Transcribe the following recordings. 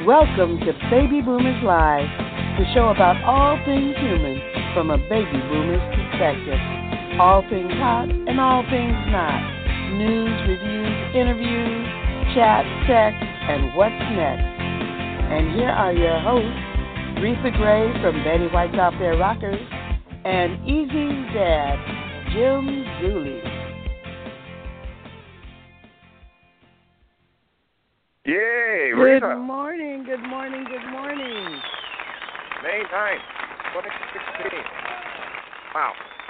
Welcome to Baby Boomers Live, the show about all things human from a baby boomer's perspective. All things hot and all things not. News, reviews, interviews, chat, tech, and what's next. And here are your hosts, Retha Gray from Betty White's Out There Rockers, and Easy's dad, Jim Dooley. Yay, Good Rita. morning, good morning, good morning. May 9th, 2016. Wow.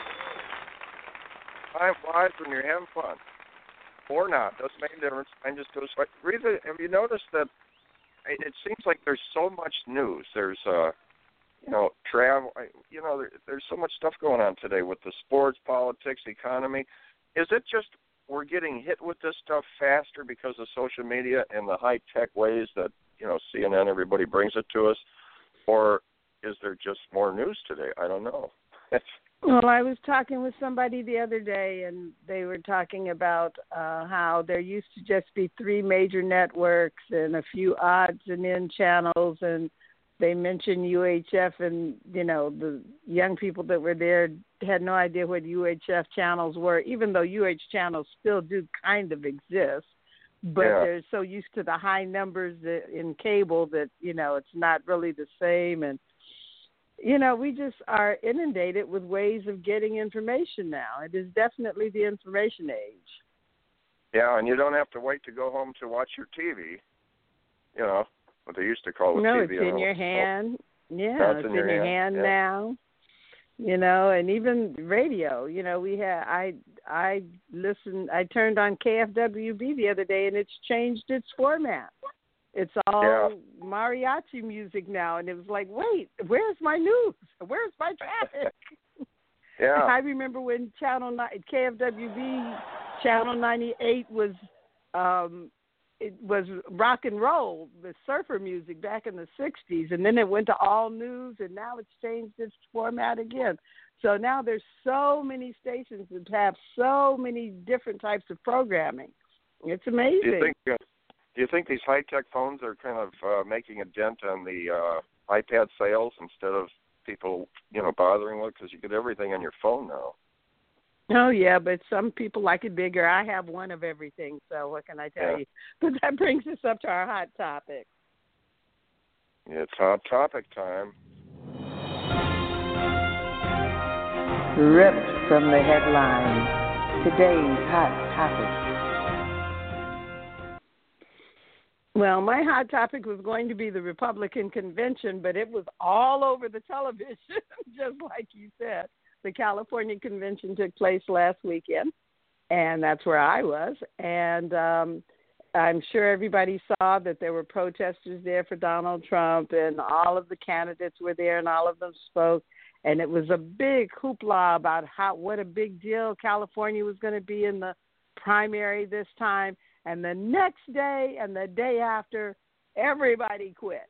Time flies when you're having fun. Or not. Doesn't make a difference. Time just goes by. Rita, have you noticed that it seems like there's so much news? There's, travel. There's so much stuff going on today with the sports, politics, economy. Is it just we're getting hit with this stuff faster because of social media and the high-tech ways that, CNN, everybody brings it to us? Or is there just more news today? I don't know. Well, I was talking with somebody the other day, and they were talking about how there used to just be three major networks and a few odds and end channels, and they mentioned UHF, and, the young people that were there had no idea what UHF channels were, even though UH channels still do kind of exist. But they're so used to the high numbers in cable that, it's not really the same. And, we just are inundated with ways of getting information now. It is definitely the information age. Yeah, and you don't have to wait to go home to watch your TV, what they used to call it TV. No, it's in your hand. Yeah, it's in your hand now. And even radio. I turned on KFWB the other day, and it's changed its format. It's all mariachi music now, and it was like, wait, where's my news? Where's my traffic? Yeah. I remember when KFWB Channel 98 was it was rock and roll, the surfer music back in the 60s, and then it went to all news, and now it's changed its format again. So now there's so many stations that have so many different types of programming. It's amazing. Do you think these high-tech phones are kind of making a dent on the iPad sales instead of people, bothering with it? Because you get everything on your phone now. Oh, yeah, but some people like it bigger. I have one of everything, so what can I tell you? But that brings us up to our hot topic. It's hot topic time. Ripped from the headlines, today's hot topic. Well, my hot topic was going to be the Republican convention, but it was all over the television, just like you said. The California convention took place last weekend, and that's where I was. And I'm sure everybody saw that there were protesters there for Donald Trump, and all of the candidates were there, and all of them spoke. And it was a big hoopla about what a big deal California was going to be in the primary this time. And the next day and the day after, everybody quit.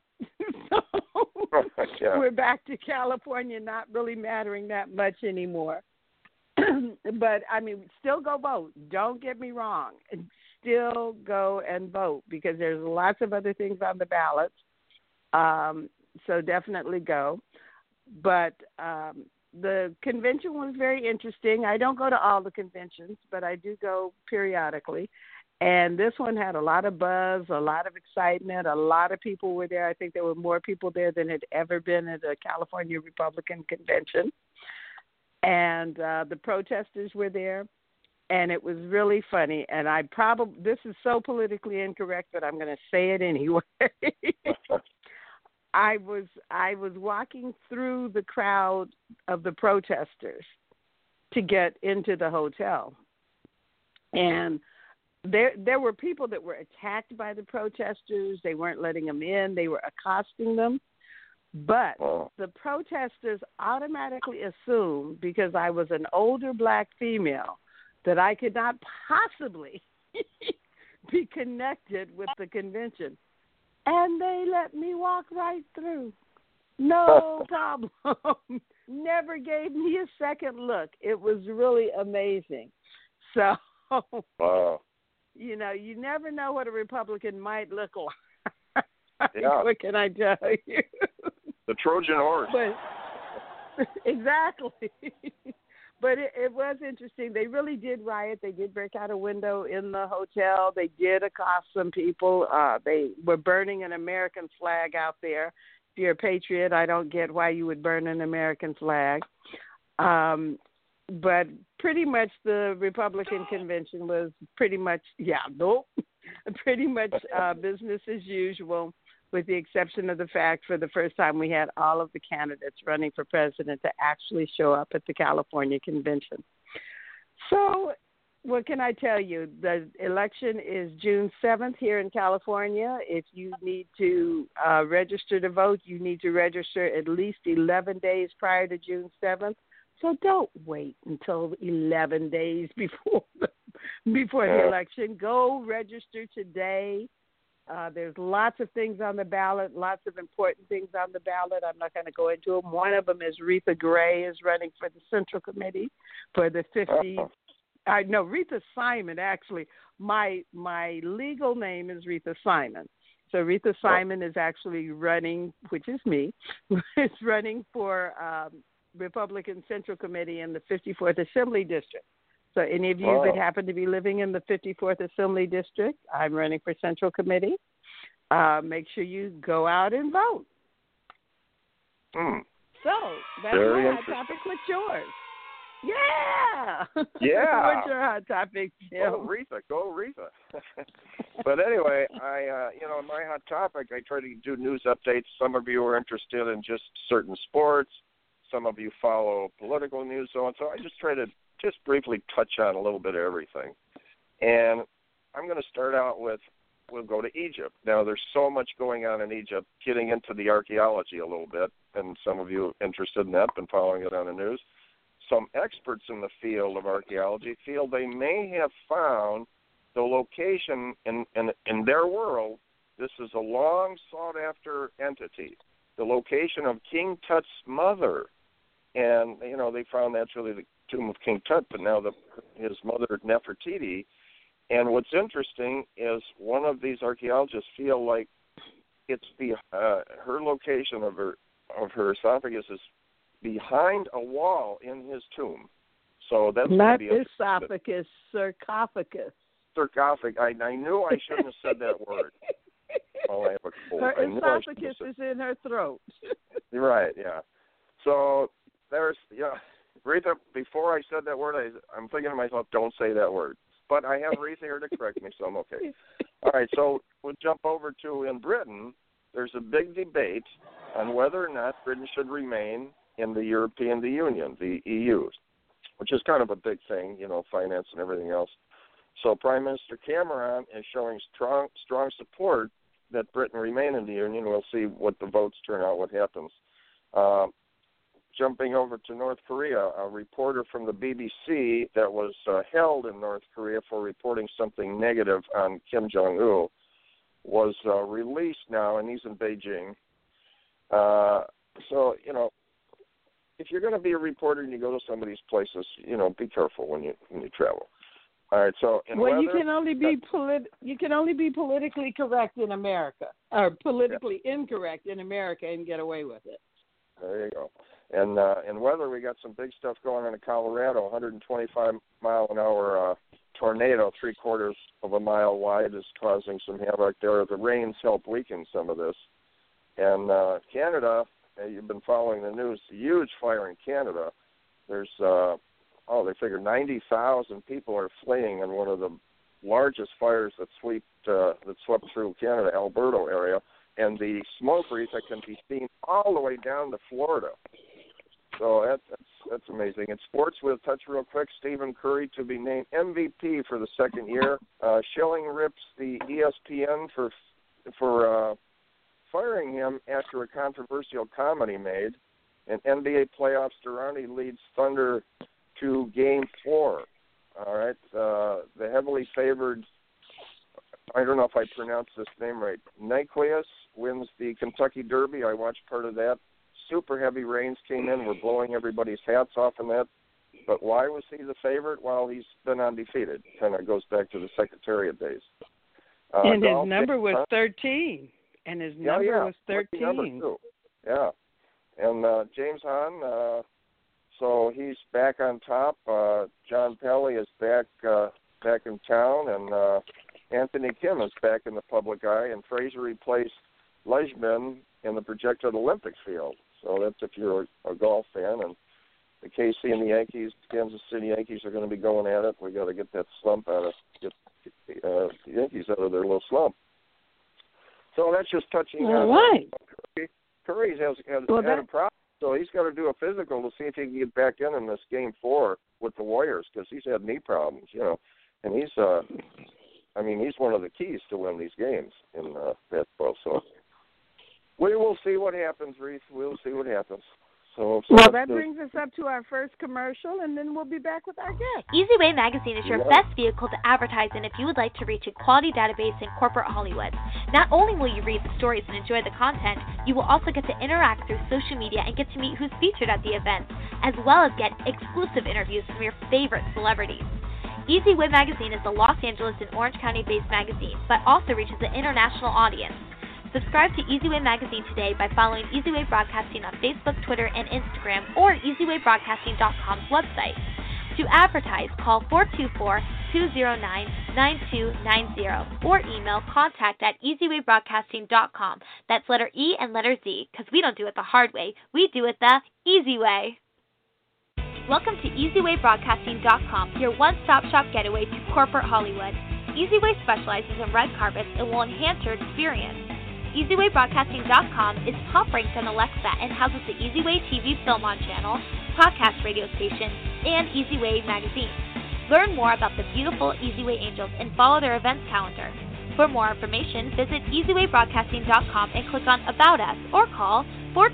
So we're back to California not really mattering that much anymore. But, still go vote. Don't get me wrong. Still go and vote because there's lots of other things on the ballots. So definitely go. But the convention was very interesting. I don't go to all the conventions, but I do go periodically. And this one had a lot of buzz, a lot of excitement. A lot of people were there. I think there were more people there than had ever been at a California Republican convention. And the protesters were there. And it was really funny. And this is so politically incorrect, but I'm going to say it anyway. I was walking through the crowd of the protesters to get into the hotel. And there were people that were attacked by the protesters. They weren't letting them in. They were accosting them. But the protesters automatically assumed, because I was an older black female, that I could not possibly be connected with the convention. And they let me walk right through. No problem. Never gave me a second look. It was really amazing. So, wow. You never know what a Republican might look like. Yeah. What can I tell you? The Trojan horse. But exactly. But it was interesting. They really did riot. They did break out a window in the hotel. They did accost some people. They were burning an American flag out there. If you're a patriot, I don't get why you would burn an American flag. But pretty much the Republican convention was pretty much, pretty much business as usual, with the exception of the fact for the first time we had all of the candidates running for president to actually show up at the California convention. So what can I tell you? The election is June 7th here in California. If you need to register to vote, you need to register at least 11 days prior to June 7th. So don't wait until 11 days before the election. Go register today. There's lots of things on the ballot, lots of important things on the ballot. I'm not going to go into them. One of them is Retha Gray is running for the Central Committee for the 50. No, Retha Simon, actually. My legal name is Retha Simon. So Retha Simon is actually running, which is me, is running for Republican Central Committee in the 54th Assembly District. So any of you that happen to be living in the 54th Assembly District, I'm running for Central Committee. Make sure you go out and vote. So that's Very my hot topic. What's yours? Yeah. Yeah. What's your hot topic, Jim? Go Retha. But anyway, my hot topic, I try to do news updates. Some of you are interested in just certain sports. Some of you follow political news, so on. So I just try to just briefly touch on a little bit of everything. And I'm going to start out with, we'll go to Egypt. Now, there's so much going on in Egypt, getting into the archaeology a little bit, and some of you interested in that, been following it on the news. Some experts in the field of archaeology feel they may have found the location in their world. This is a long sought-after entity, the location of King Tut's mother. And, they found that's really the tomb of King Tut, but now his mother, Nefertiti. And what's interesting is one of these archaeologists feel like it's her location of her esophagus is behind a wall in his tomb. So that's not esophagus, sarcophagus. Sarcophagus. I knew I shouldn't have said that word. Oh, I have a cold. Her esophagus is in her throat. You're right. Yeah. So there's Retha, before I said that word, I'm thinking to myself, don't say that word. But I have Retha here to correct me, so I'm okay. All right, so we'll jump over to, in Britain, there's a big debate on whether or not Britain should remain in the European Union, the EU, which is kind of a big thing, finance and everything else. So Prime Minister Cameron is showing strong support that Britain remain in the Union. We'll see what the votes turn out, what happens. Jumping over to North Korea, a reporter from the BBC that was held in North Korea for reporting something negative on Kim Jong-un was released now, and he's in Beijing. So, if you're going to be a reporter and you go to some of these places, be careful when you travel. All right, so you can only be politically correct in America, or politically incorrect in America, and get away with it. There you go. And in weather, we got some big stuff going on in Colorado. 125-mile-an-hour tornado, 3/4 of a mile wide, is causing some havoc there. The rains help weaken some of this. And Canada, you've been following the news, huge fire in Canada. There's, they figure 90,000 people are fleeing in one of the largest fires that swept through Canada, Alberta area. And the smoke wreath that can be seen all the way down to Florida. So that's amazing. In sports, we'll touch real quick. Stephen Curry to be named MVP for the second year. Schilling rips the ESPN for firing him after a controversial comment he made. In NBA playoffs, Durante leads Thunder to Game 4. All right, the heavily favored, I don't know if I pronounced this name right, Nyquist wins the Kentucky Derby. I watched part of that. Super heavy rains came in. We're blowing everybody's hats off on that. But why was he the favorite? Well, he's been undefeated. Kind of goes back to the Secretariat days. And his number was 13. And his number was 13. Number 2. Yeah. And James Hahn, so he's back on top. John Pelly is back in town, and Anthony Kim is back in the public eye, and Fraser replaced Leishman in the projected Olympic field. So that's if you're a golf fan. And the KC and the Yankees, Kansas City Yankees, are going to be going at it. We got to get that slump get the Yankees out of their little slump. So that's just touching on right. Curry has had a problem, so he's got to do a physical to see if he can get back in this Game 4 with the Warriors, because he's had knee problems, and he's one of the keys to win these games in basketball. So we will see what happens, Reese. We'll see what happens. So that brings us up to our first commercial, and then we'll be back with our guest. Easy Way Magazine is your best vehicle to advertise in if you would like to reach a quality database in corporate Hollywood. Not only will you read the stories and enjoy the content, you will also get to interact through social media and get to meet who's featured at the event, as well as get exclusive interviews from your favorite celebrities. Easy Way Magazine is a Los Angeles and Orange County-based magazine, but also reaches an international audience. Subscribe to Easy Way Magazine today by following Easy Way Broadcasting on Facebook, Twitter, and Instagram, or EasyWayBroadcasting.com's website. To advertise, call 424-209-9290 or email contact@EasyWayBroadcasting.com. That's letter E and letter Z, because we don't do it the hard way. We do it the easy way. Welcome to EasyWayBroadcasting.com, your one-stop shop getaway to corporate Hollywood. Easy Way specializes in red carpets and will enhance your experience. EasyWayBroadcasting.com is top-ranked on Alexa and houses the Easy Way TV Film On channel, podcast radio station, and Easy Way magazine. Learn more about the beautiful Easy Way Angels and follow their events calendar. For more information, visit EasyWayBroadcasting.com and click on About Us or call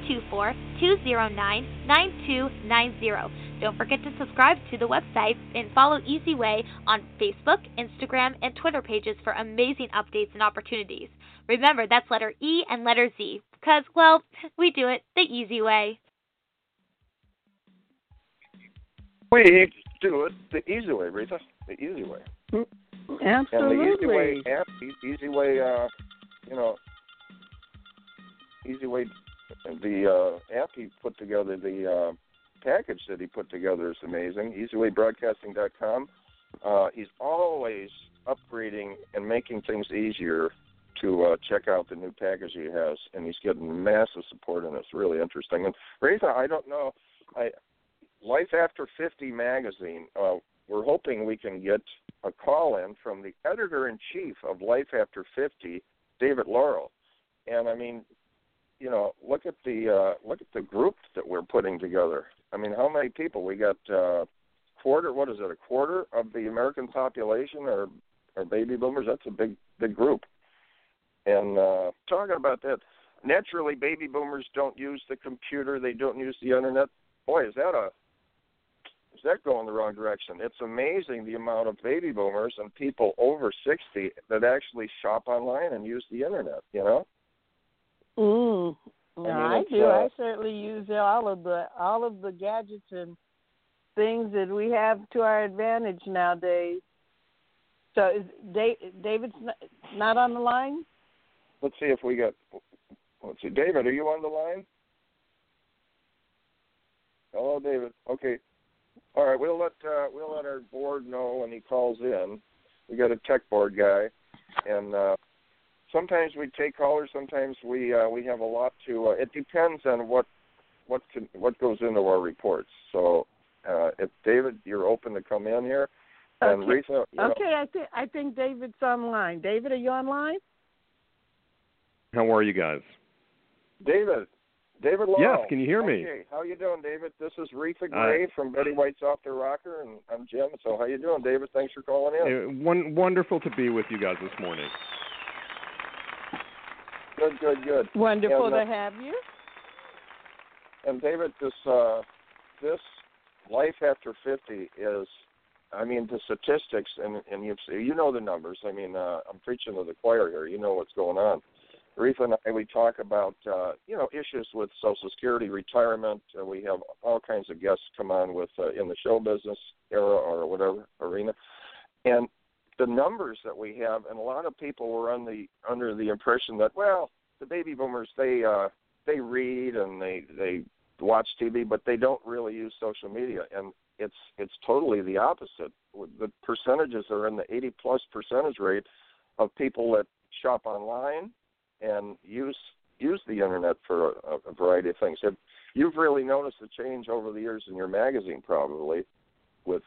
424-209-9290. Don't forget to subscribe to the website and follow Easy Way on Facebook, Instagram, and Twitter pages for amazing updates and opportunities. Remember, that's letter E and letter Z, because, well, we do it the easy way. We do it the easy way, Rita. The easy way. Absolutely. And the Easy Way app, Easy Way, Easy Way, the app he put together, the package that he put together is amazing. EasyWayBroadcasting.com. He's always upgrading and making things easier to check out the new package he has, and he's getting massive support, and it's really interesting. And Rita, I don't know, Life After 50 magazine, we're hoping we can get a call-in from the editor-in-chief of Life After 50, David Laurel. And, I mean, look at the group that we're putting together. I mean, how many people? We got a quarter of the American population are baby boomers. That's a big group. And talking about that, naturally, baby boomers don't use the computer. They don't use the internet. Boy, is that going the wrong direction? It's amazing the amount of baby boomers and people over 60 that actually shop online and use the internet. I do. I certainly use all of the gadgets and things that we have to our advantage nowadays. So is David's not on the line? Let's see if we got. Let's see, David, are you on the line? Hello, David. Okay. All right. We'll let our board know when he calls in. We got a tech board guy, and sometimes we take callers. Sometimes we have a lot to. It depends on what goes into our reports. So, if David, you're open to come in here, and okay. Rita. I think David's online. David, are you online? How are you guys? David Laurel. Yes, can you hear me? Okay, how you doing, David? This is Retha Gray from Betty White's Off the Rocker, and I'm Jim. So how you doing, David? Thanks for calling in. Wonderful to be with you guys this morning. Good. Wonderful to have you. And David, this Life After 50 is, I mean, the statistics, and you know the numbers. I mean, I'm preaching to the choir here. You know what's going on. Retha and I, we talk about, issues with Social Security, retirement. We have all kinds of guests come on with in the show business era or whatever arena. And the numbers that we have, and a lot of people were under the impression that, well, the baby boomers, they read and they watch TV, but they don't really use social media, and it's totally the opposite. The percentages are in the 80+% rate of people that shop online and use the internet for a variety of things. You've really noticed a change over the years in your magazine, probably. We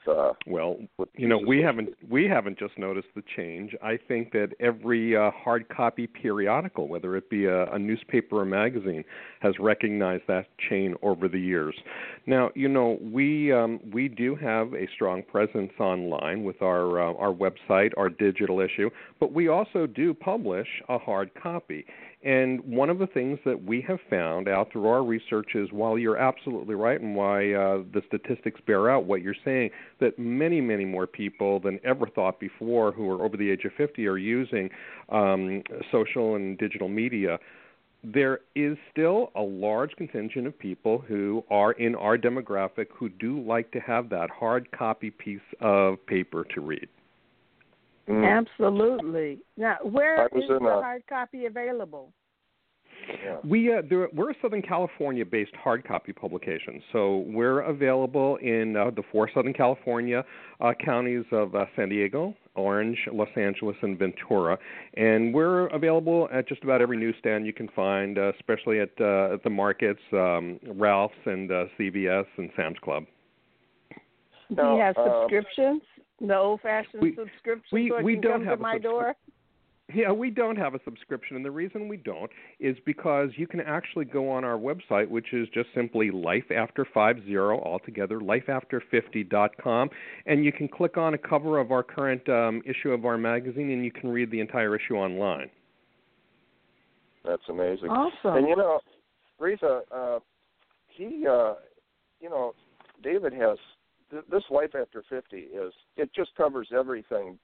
haven't just noticed the change. I think that every hard copy periodical, whether it be a newspaper or magazine, has recognized that chain over the years. Now, we do have a strong presence online with our website, our digital issue, but we also do publish a hard copy. And one of the things that we have found out through our research is, while you're absolutely right and why the statistics bear out what you're saying, that many, many more people than ever thought before who are over the age of 50 are using social and digital media, there is still a large contingent of people who are in our demographic who do like to have that hard copy piece of paper to read. Absolutely. Now, where is the hard copy available? Yeah. We're a Southern California-based hard copy publication, so we're available in the 4 Southern California counties of San Diego, Orange, Los Angeles, and Ventura, and we're available at just about every newsstand you can find, especially at the markets, Ralph's and CVS and Sam's Club. Do you have subscriptions? The old-fashioned subscription so it can come to my door? Yeah, we don't have a subscription, and the reason we don't is because you can actually go on our website, which is just simply lifeafter50 altogether, lifeafter50.com, and you can click on a cover of our current issue of our magazine, and you can read the entire issue online. That's amazing. Awesome. And, Rita, David has this Life After 50 it just covers everything,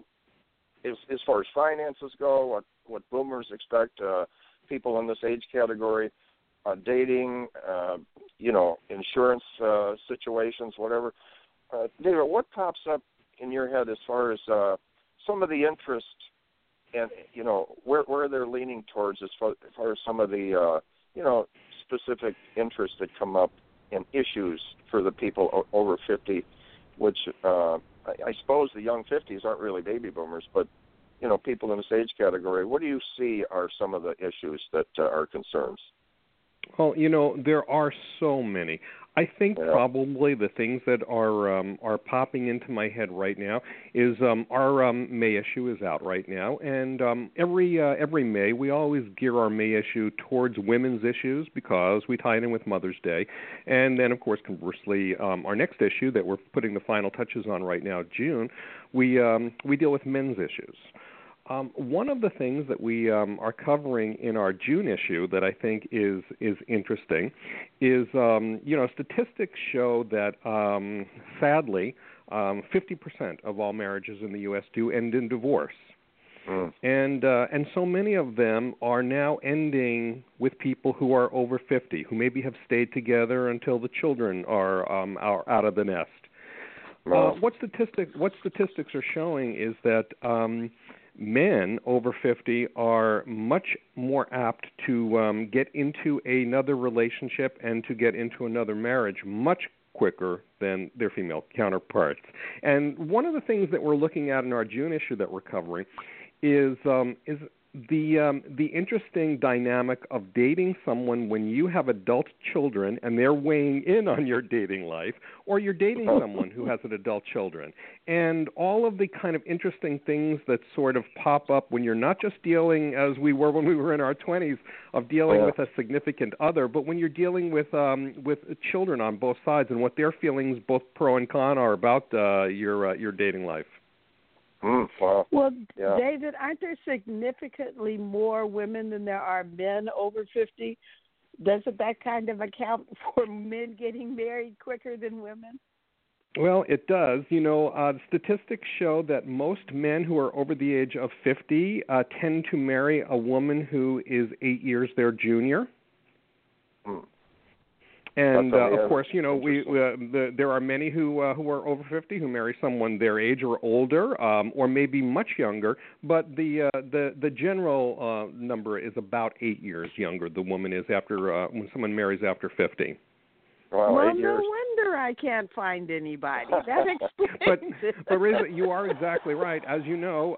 as far as finances go, what boomers expect, people in this age category, dating, insurance situations, whatever. David, what pops up in your head as far as some of the interest and, where they're leaning towards as far as some of the, specific interests that come up in issues for the people over 50, which I suppose the young 50s aren't really baby boomers, but, people in this age category. What do you see are some of the issues that are concerns? Well, there are so many. I think probably the things that are popping into my head right now is our May issue is out right now, and every May we always gear our May issue towards women's issues because we tie it in with Mother's Day, and then of course conversely our next issue that we're putting the final touches on right now, June, we deal with men's issues. One of the things that we are covering in our June issue that I think is interesting is, statistics show that, sadly, 50% of all marriages in the U.S. do end in divorce. And so many of them are now ending with people who are over 50, who maybe have stayed together until the children are out of the nest. What statistics are showing is that men over 50 are much more apt to get into another relationship and to get into another marriage much quicker than their female counterparts. And one of the things that we're looking at in our June issue that we're covering is the interesting dynamic of dating someone when you have adult children and they're weighing in on your dating life, or you're dating someone who has an adult children, and all of the kind of interesting things that sort of pop up when you're not just dealing, as we were when we were in our 20s, of dealing with a significant other, but when you're dealing with children on both sides and what their feelings, both pro and con, are about your dating life. Wow. Well, David, aren't there significantly more women than there are men over 50? Doesn't that kind of account for men getting married quicker than women? Well, it does. Statistics show that most men who are over the age of 50 tend to marry a woman who is 8 years their junior. And of course, you know, there are many who are over 50 who marry someone their age or older, or maybe much younger. But the general number is about 8 years younger the woman is after when someone marries after 50. Well, 8 years. No wonder I can't find anybody. That explains it. But Reza, you are exactly right. As you know,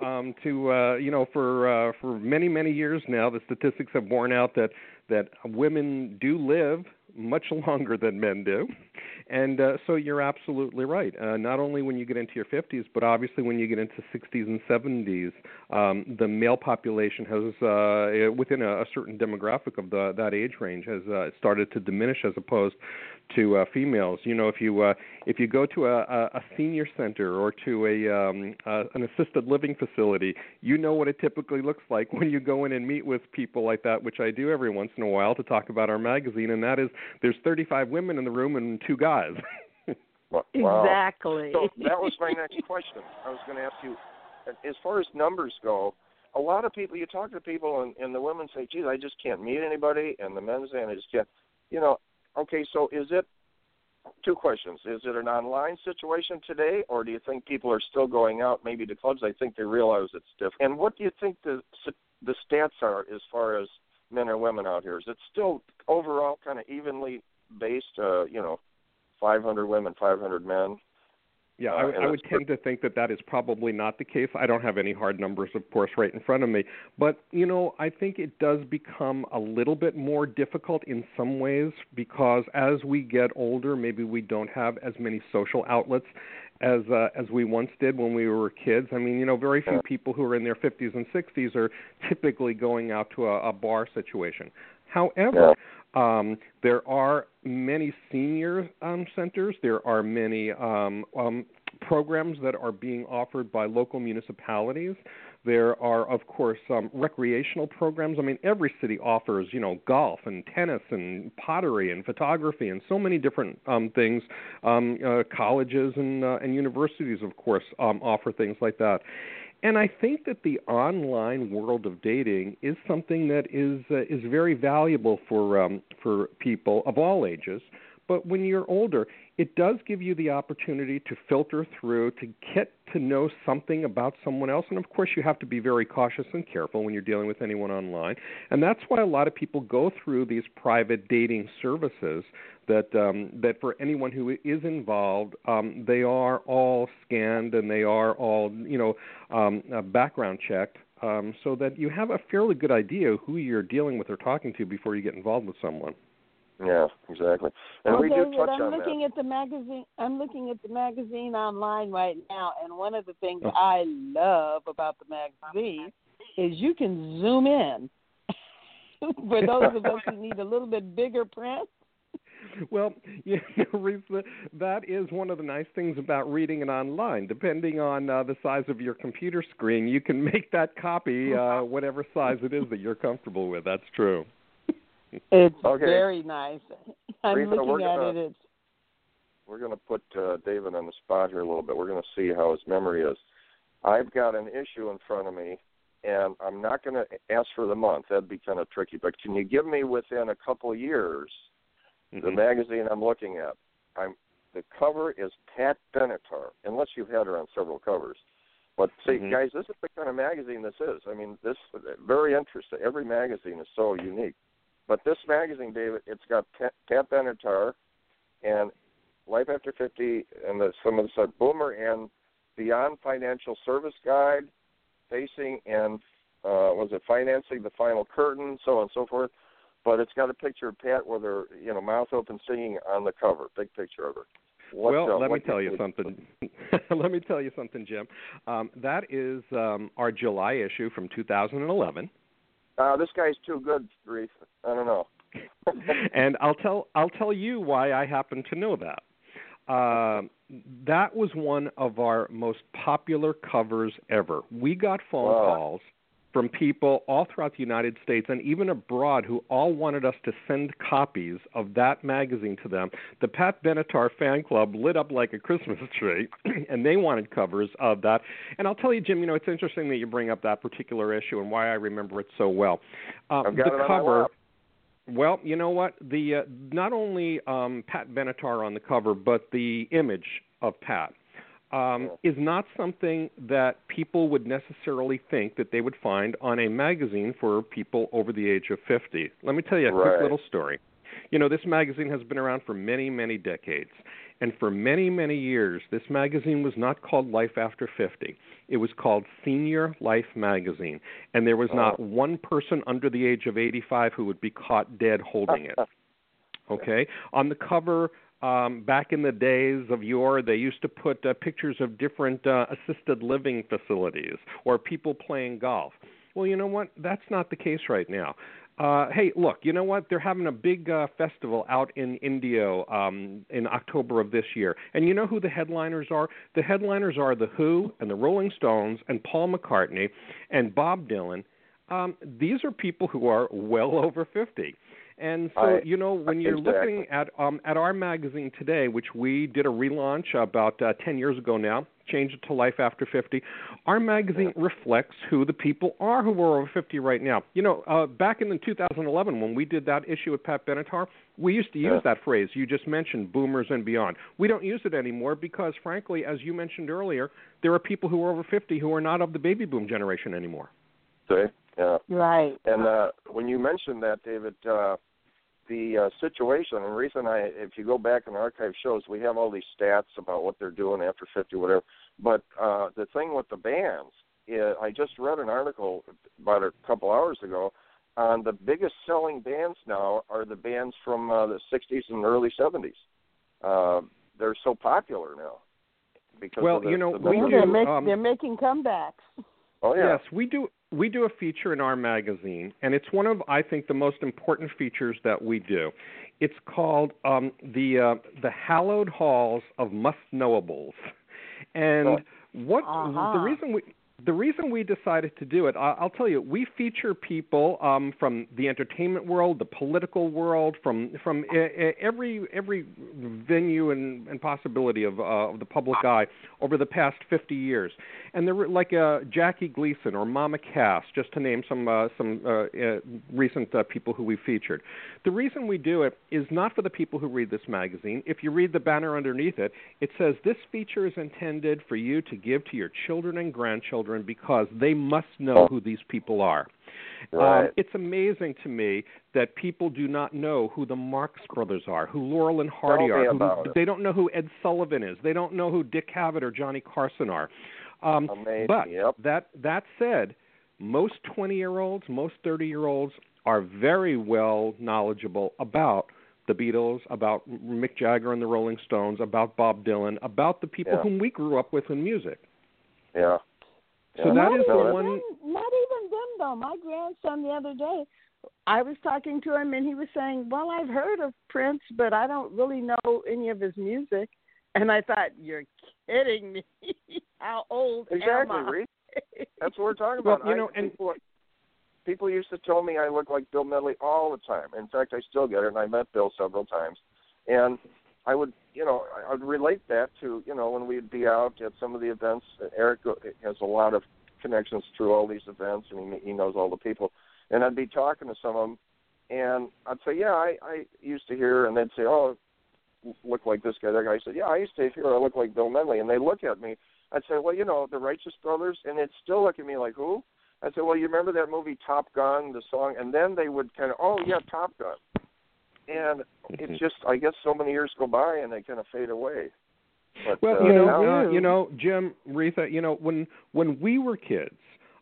for many years now, the statistics have borne out that women do live much longer than men do. And so you're absolutely right. Not only when you get into your 50s, but obviously when you get into 60s and 70s, the male population has, within a certain demographic of that age range, has started to diminish as opposed to females. You know, if you go to a senior center or to an assisted living facility, you know what it typically looks like when you go in and meet with people like that, which I do every once in a while to talk about our magazine, and that is there's 35 women in the room and 2 guys. Wow. Exactly. So that was my next question. I was going to ask you, as far as numbers go, a lot of people, you talk to people and the women say, geez, I just can't meet anybody, and the men say, I just can't, you know. Okay, so is it, 2 questions, is it an online situation today, or do you think people are still going out maybe to clubs? I think they realize it's different. And what do you think the stats are as far as men or women out here? Is it still overall kind of evenly based, 500 women, 500 men? Yeah, I would tend to think that is probably not the case. I don't have any hard numbers, of course, right in front of me. But, you know, I think it does become a little bit more difficult in some ways because as we get older, maybe we don't have as many social outlets as we once did when we were kids. I mean, you know, very few people who are in their 50s and 60s are typically going out to a bar situation. However, there are many senior centers. There are many programs that are being offered by local municipalities. There are, of course, recreational programs. I mean, every city offers, you know, golf and tennis and pottery and photography and so many different things. Colleges and universities, of course, offer things like that. And I think that the online world of dating is something that is very valuable for people of all ages. But when you're older, it does give you the opportunity to filter through, to get to know something about someone else. And, of course, you have to be very cautious and careful when you're dealing with anyone online. And that's why a lot of people go through these private dating services that for anyone who is involved, they are all scanned and they are all, you know, background checked so that you have a fairly good idea who you're dealing with or talking to before you get involved with someone. Yeah, exactly. And we do touch on that. I'm looking at the magazine online right now, and one of the things I love about the magazine is you can zoom in. For those of us who need a little bit bigger print. Well, you know, Risa, that is one of the nice things about reading it online. Depending on the size of your computer screen, you can make that copy whatever size it is that you're comfortable with. That's true. It's very nice. I'm Risa, looking at it. We're going to put David on the spot here a little bit. We're going to see how his memory is. I've got an issue in front of me, and I'm not going to ask for the month. That'd be kind of tricky. But can you give me within a couple of years the magazine I'm looking at? The cover is Pat Benatar, unless you've had her on several covers. But see, guys, this is the kind of magazine this is. I mean, this is very interesting. Every magazine is so unique. But this magazine, David, it's got Pat Benatar and Life After 50 and some of the stuff, Boomer and Beyond Financial Service Guide, Facing and, Financing the Final Curtain, so on and so forth. But it's got a picture of Pat with her, you know, mouth open singing on the cover, big picture of her. Let me tell you something. Let me tell you something, Jim. That is our July issue from 2011. This guy's too good, Reese. I don't know. And I'll tell you why I happen to know that. That was one of our most popular covers ever. We got phone calls from people all throughout the United States and even abroad who all wanted us to send copies of that magazine to them. The Pat Benatar fan club lit up like a Christmas tree, and they wanted covers of that. And I'll tell you, Jim, you know, it's interesting that you bring up that particular issue and why I remember it so well. I've got it on my lap. Well, you know what? The not only Pat Benatar on the cover, but the image of Pat is not something that people would necessarily think that they would find on a magazine for people over the age of 50. Let me tell you a quick little story. You know, this magazine has been around for many, many decades. And for many, many years, this magazine was not called Life After 50. It was called Senior Life Magazine. And there was not one person under the age of 85 who would be caught dead holding it. Okay? On the cover, back in the days of yore, they used to put pictures of different assisted living facilities or people playing golf. Well, you know what? That's not the case right now. Hey, look, you know what? They're having a big festival out in Indio in October of this year. And you know who the headliners are? The headliners are The Who and the Rolling Stones and Paul McCartney and Bob Dylan. These are people who are well over 50. And so, you know, when you're looking at our magazine today, which we did a relaunch about 10 years ago now, changed it to Life After 50, our magazine reflects who the people are who are over 50 right now. You know, back in 2011 when we did that issue with Pat Benatar, we used to use that phrase you just mentioned, boomers and beyond. We don't use it anymore because, frankly, as you mentioned earlier, there are people who are over 50 who are not of the baby boom generation anymore. See? Yeah. Right. And when you mentioned that, David, the situation, and the reason if you go back in the archive shows, we have all these stats about what they're doing after 50, whatever. But the thing with the bands, I just read an article about a couple hours ago on the biggest selling bands now are the bands from the 60s and early 70s. They're so popular now. Because they're making comebacks. Oh, yeah. Yes, we do. We do a feature in our magazine, and it's one of, I think, the most important features that we do. It's called the Hallowed Halls of Must-Knowables. And the reason we decided to do it, I'll tell you, we feature people from the entertainment world, the political world, from every venue and possibility of the public eye over the past 50 years. And there were like Jackie Gleason or Mama Cass, just to name some recent people who we featured. The reason we do it is not for the people who read this magazine. If you read the banner underneath it, it says this feature is intended for you to give to your children and grandchildren because they must know who these people are. Right. It's amazing to me that people do not know who the Marx Brothers are, who Laurel and Hardy are. They don't know who Ed Sullivan is. They don't know who Dick Cavett or Johnny Carson are. But that said, most 20-year-olds, most 30-year-olds are very well knowledgeable about the Beatles, about Mick Jagger and the Rolling Stones, about Bob Dylan, about the people whom we grew up with in music. Yeah. So that is the one. Not even them, though. My grandson the other day, I was talking to him, and he was saying, well, I've heard of Prince, but I don't really know any of his music. And I thought, you're kidding me. How old am I? That's what we're talking about. Well, people used to tell me I look like Bill Medley all the time. In fact, I still get it, and I met Bill several times. And I would relate that to, when we'd be out at some of the events. Eric has a lot of connections through all these events, and he knows all the people. And I'd be talking to some of them, and I'd say, I used to hear, and they'd say, oh, look like this guy, that guy. I said, I used to hear I look like Bill Medley. And they look at me. I'd say, well, the Righteous Brothers, and they'd still look at me like, who? I'd say, well, you remember that movie Top Gun, the song? And then they would kind of, oh, yeah, Top Gun. And it's just, I guess so many years go by and they kind of fade away. But, well, Jim, Retha, when we were kids,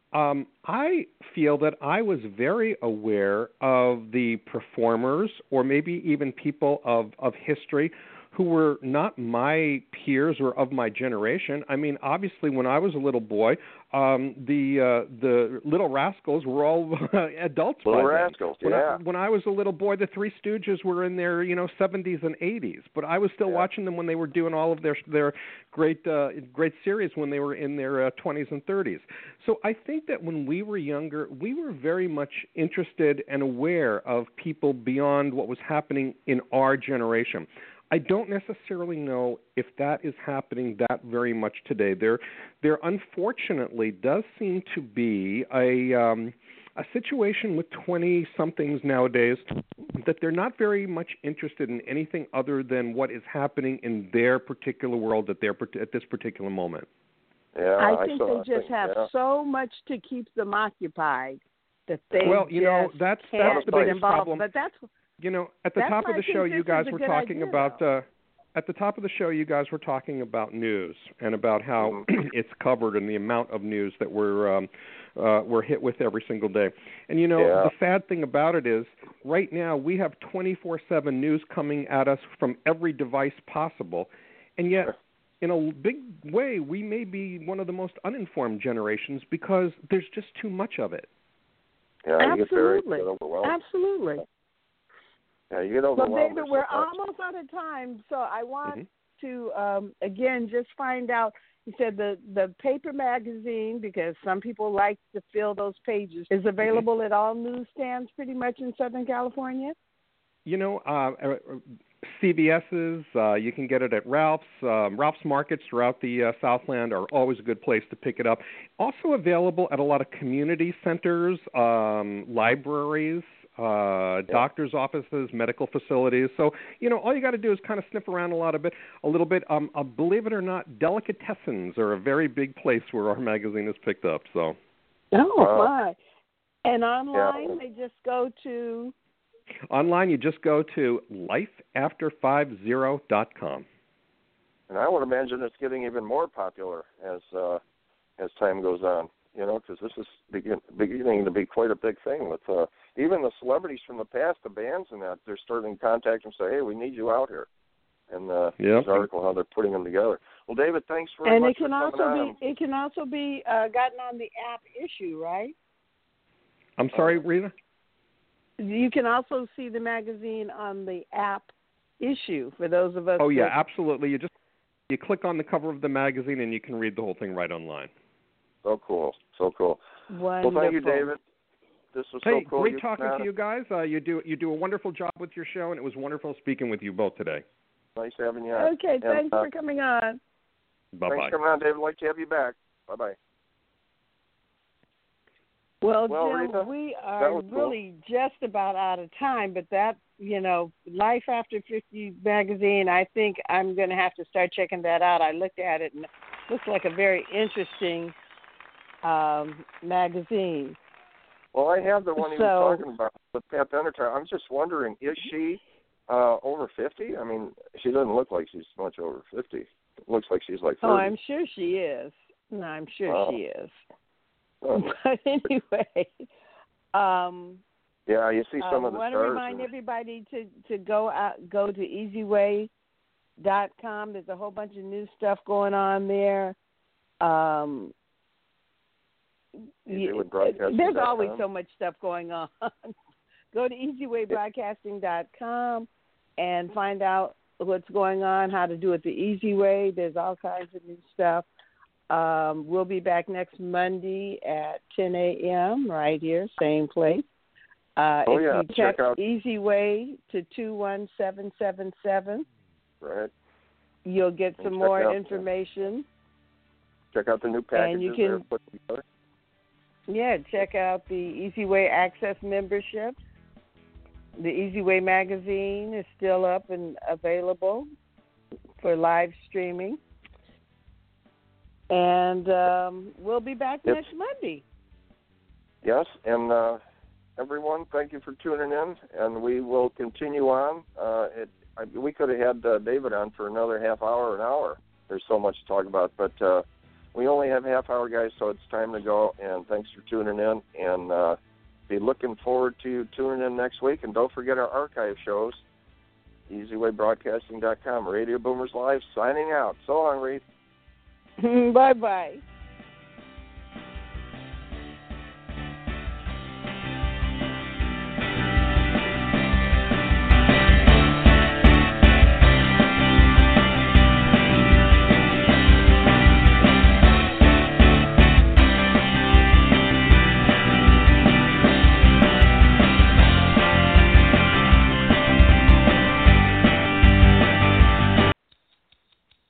I feel that I was very aware of the performers or maybe even people of history who were not my peers or of my generation. I mean, obviously, when I was a little boy, the Little Rascals were all adults. Little Rascals, When I was a little boy, the Three Stooges were in their 70s and 80s, but I was still watching them when they were doing all of their great series when they were in their 20s and 30s. So I think that when we were younger, we were very much interested and aware of people beyond what was happening in our generation. I don't necessarily know if that is happening that very much today. There unfortunately does seem to be a a situation with 20-somethings nowadays that they're not very much interested in anything other than what is happening in their particular world at this particular moment. Yeah, I think they just have so much to keep them occupied that they that's can't the get biggest involved. problem. But that's at the top of the show, you guys were talking about. At the top of the show, you guys were talking about news and about how it's covered and the amount of news that we're hit with every single day. And the sad thing about it is, right now we have 24/7 news coming at us from every device possible, and yet, in a big way, we may be one of the most uninformed generations because there's just too much of it. Yeah, absolutely, you get overwhelmed. Absolutely. Yeah, you get overwhelmed. Well, David, we're almost out of time, so I want to again just find out. You said the paper magazine, because some people like to fill those pages, is available at all newsstands pretty much in Southern California? CVS's, you can get it at Ralph's. Ralph's markets throughout the Southland are always a good place to pick it up. Also available at a lot of community centers, libraries, doctors' offices, medical facilities. So, all you got to do is kind of sniff around a little bit. Believe it or not, delicatessens are a very big place where our magazine is picked up. So. Oh, my. And online, they just go to... Online, you just go to lifeafter50.com. And I would imagine it's getting even more popular as time goes on, because this is beginning to be quite a big thing with even the celebrities from the past, the bands and that, they're starting to contact them and say, hey, we need you out here. And this article, how they're putting them together. Well, David, thanks very much for coming on. It can also be gotten on the app issue, right? I'm sorry, Rita? You can also see the magazine on the app issue for those of us. Oh, yeah, absolutely. You click on the cover of the magazine and you can read the whole thing right online. So cool. Wonderful. Well, thank you, David. This was so cool. Great talking to you guys. You do a wonderful job with your show, and it was wonderful speaking with you both today. Nice having you on. Okay, thanks for coming on. Bye-bye. Thanks for coming on, David. I'd like to have you back. Bye-bye. Well, Jim, Rita, we are really just about out of time, but that, Life After 50 magazine, I think I'm going to have to start checking that out. I looked at it, and it looks like a very interesting magazine. Well, I have the one he was talking about with Pat Benatar. I'm just wondering, is she over 50? I mean, she doesn't look like she's much over 50. It looks like she's like 30. Oh, I'm sure she is. No, I'm sure she is. But anyway, yeah, you see some of the stars. I want to remind everybody to go to EasyWay.com. There's a whole bunch of new stuff going on there. There's always so much stuff going on. Go to EasyWayBroadcasting.com and find out what's going on, how to do it the easy way. There's all kinds of new stuff. We'll be back next Monday at 10 a.m. right here, same place. If you text Easy Way to 21777, right, you'll get some more information. Check out the new packages and you can, they're putting together. Yeah, check out the Easy Way Access membership. The Easy Way magazine is still up and available for live streaming. And we'll be back next Monday. Yes, and everyone, thank you for tuning in, and we will continue on. We could have had David on for another half hour, an hour. There's so much to talk about, but we only have half hour, guys, so it's time to go, and thanks for tuning in, and be looking forward to tuning in next week, and don't forget our archive shows, EasyWayBroadcasting.com, Radio Boomers Live, signing out. So long, Reed. Bye-bye.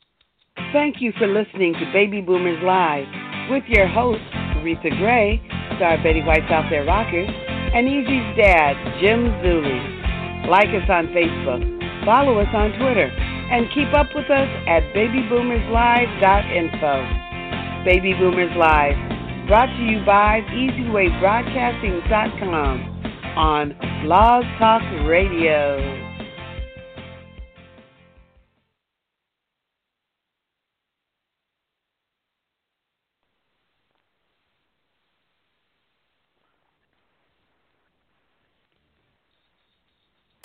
Thank you for listening to Baby Boomers Live with your host, Aretha Gray, star Betty White's Out There Rockers, and Easy's dad, Jim Zuli. Like us on Facebook, follow us on Twitter, and keep up with us at babyboomerslive.info. Baby Boomers Live, brought to you by EasyWayBroadcasting.com on Blog Talk Radio.